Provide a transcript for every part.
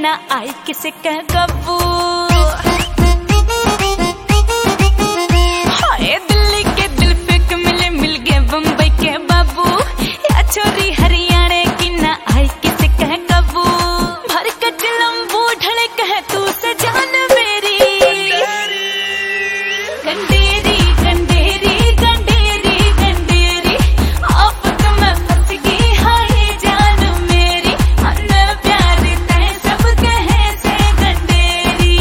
ना आई किसे कह कबू। हाय दिल्ली के दिल फेंक मिले मिल गए बम्बई के बाबू, या छोरी हरियाणा की ना आई किसे कह कबू। भर कच लंबू ढले कह तू से जान मेरी गंडेरी गंडेरी गंडेरी गंडेरी, आफत में फंस गई हाय जान मेरी, अन प्यार तय सब कहे से गंडेरी।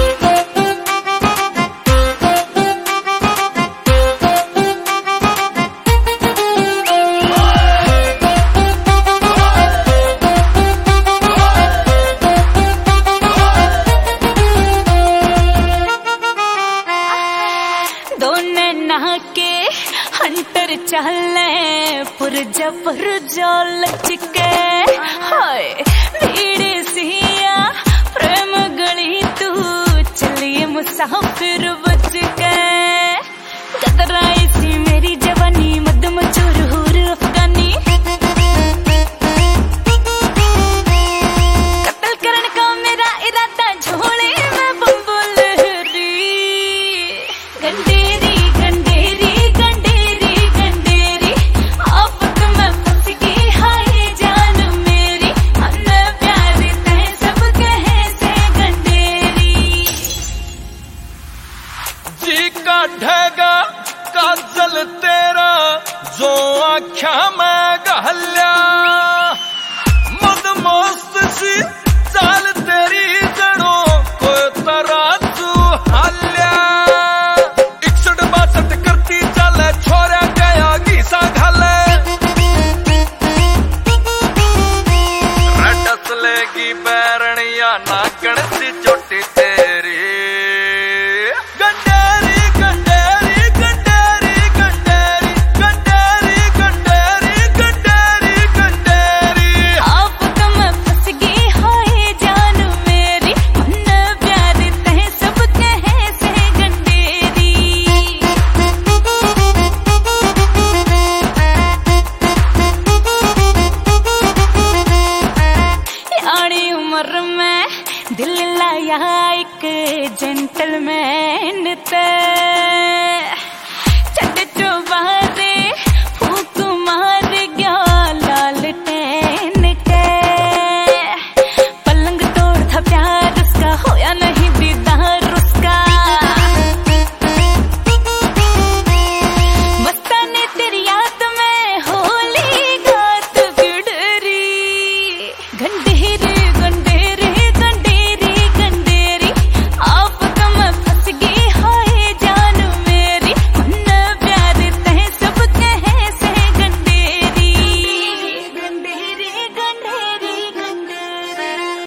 दोने नहा के हंटर चले पुरजा पुरजा लचके, हाय भीड़ सिया प्रेम गली तू चलिए मुसाफिर बच के। कतराई सी मेरी जवानी मद मचूर हूर अफगानी, कत्ल करने का मेरा इरादा झोले में बम्बू लहरी। गंडेरी गंडेरी गंडेरी गंडेरी, आफत में फंस गई हाय जान मेरी, अन प्यार तय सब कहे से गंडेरी। जी का ढेगा काजल तेरा जो आख्या मैं गहल्या, मद मस्त सी